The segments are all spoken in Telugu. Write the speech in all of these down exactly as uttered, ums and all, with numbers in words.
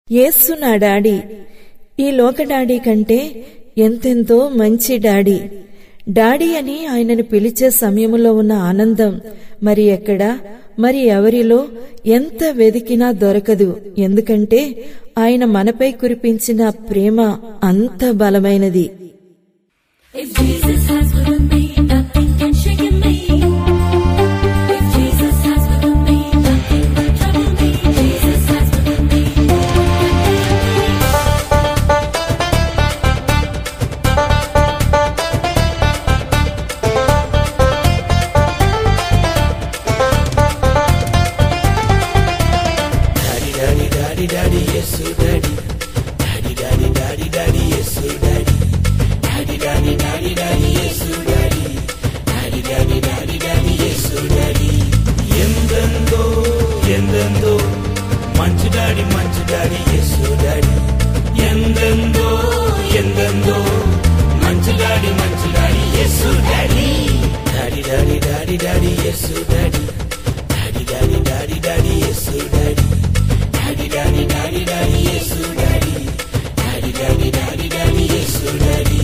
యేసు నా డాడీ, ఈ లోక డాడీ కంటే ఎంతెంతో మంచి డాడీ. డాడీ అని ఆయనను పిలిచే సమయంలో ఉన్న ఆనందం మరి ఎక్కడా, మరి ఎవరిలో ఎంత వెదికినా దొరకదు. ఎందుకంటే ఆయన మనపై కురిపించిన ప్రేమ అంత బలమైనది. ఎందెందో మంచి డాడీ మంచి డాడీ యేసు డాడీ, ఎందెందో ఎందెందో మంచి డాడీ మంచి daddy Yesu daddy. Daddy daddy daddy daddy Yesu daddy, daddy daddy daddy daddy Yesu daddy, daddy daddy daddy daddy Yesu daddy, daddy daddy daddy daddy Yesu daddy.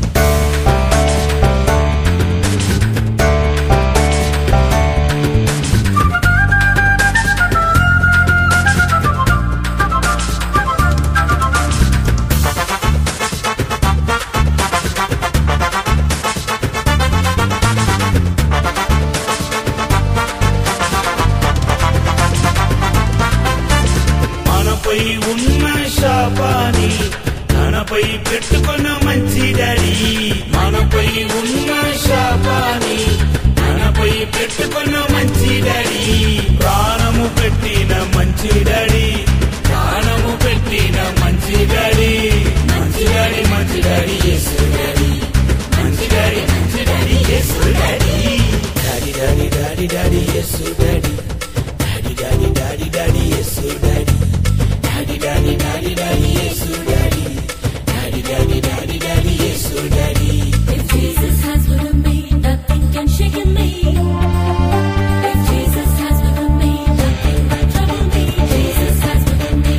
ఉన్న శాపాన్ని తనపై పెట్టుకున్న మంచి డాడీ, మనపై ఉన్న శాపాన్ని తనపై పెట్టుకున్న మంచి డాడీ, ప్రాణము పెట్టిన మంచి డాడీ, ప్రాణము పెట్టిన మంచి డాడీ, మంచి డాడీ మంచి డాడీ యేసు డాడీ, మంచి డాడీ మంచి daddy Yesu daddy. Daddy daddy daddy daddy Yesu daddy, daddy daddy daddy daddy Yesu daddy, daddy daddy daddy daddy Yesu daddy, daddy daddy daddy daddy Yesu daddy. If Jesus has with me, nothing can shake me. If Jesus has with me, nothing can trouble me. Jesus has with me,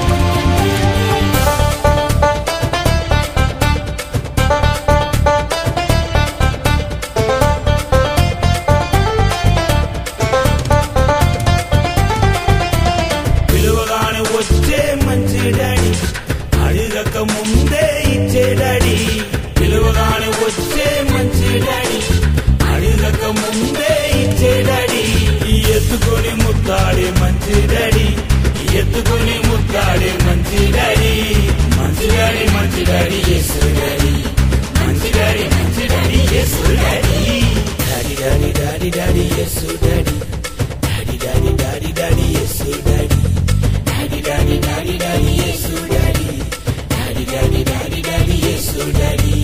పిలువగానే వచ్చే మంచి డాడీ, అడగక ముందే ఇచ్చే డాడీ, పిలువగానే వచ్చే మంచి డాడీ, అడగక ముందే ఇచ్చే డాడీ, ఎత్తుకొని ముద్దాడే మంచి డాడీ, ఎత్తుకొని ముద్దాడే మంచి డాడీ, మంచి డాడీ మంచి డాడీ యేసు డాడీ, మంచి డాడీ మంచి daddy Yesu daddy. Daddy daddy daddy daddy Yesu daddy, daddy daddy daddy daddy Yesu daddy, daddy daddy daddy daddy Yesu daddy, daddy daddy daddy daddy Yesu daddy.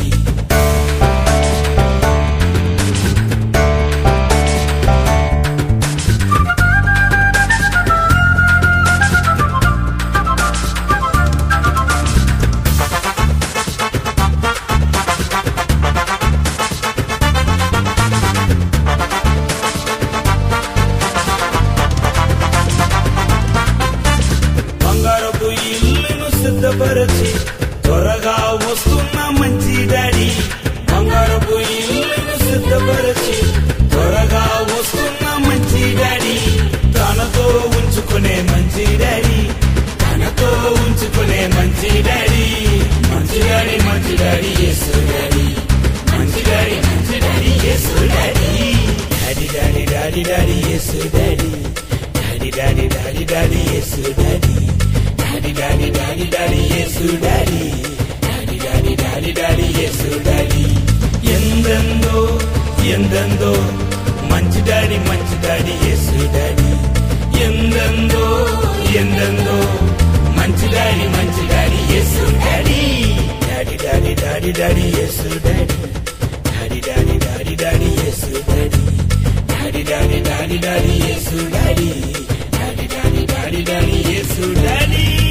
బంగారపు ఇల్లును సిద్ధపరచి త్వరగా వస్తున్న మంచి డాడీ, బంగారపు ఇల్లును సిద్ధపరచి త్వరగా వస్తున్న మంచి డాడీ, తనతో ఉంచుకునే మంచి డాడీ, తనతో ఉంచుకునే మంచి డాడీ, మంచి డాడీ మంచి డాడీ యేసు డాడీ, మంచి డాడీ మంచి daddy Yesu daddy. Daddy daddy daddy daddy Yesu daddy, daddy daddy daddy daddy Yesu daddy, daddy daddy daddy daddy Yesu daddy, daddy daddy daddy daddy Yesu daddy. ఎందెందో ఎందెందో మంచి డాడీ మంచి డాడీ యేసు డాడీ, ఎందెందో ఎందెందో మంచి డాడీ మంచి daddy Yesu daddy. Daddy daddy daddy daddy Yesu daddy, daddy daddy daddy daddy Yesu daddy, daddy daddy daddy daddy Yesu daddy, daddy daddy daddy daddy Yesu daddy.